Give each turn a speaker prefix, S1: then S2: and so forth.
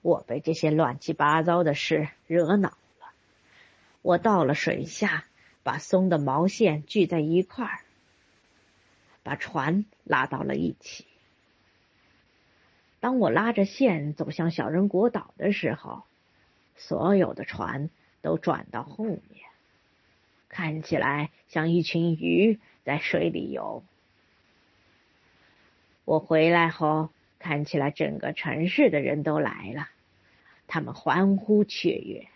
S1: 我被这些乱七八糟的事惹恼了。我到了水下，把松的毛线聚在一块儿，把船拉到了一起。当我拉着线走向小人国岛的时候，所有的船都转到后面，看起来像一群鱼在水里游。我回来后，看起来整个城市的人都来了，他们欢呼雀跃。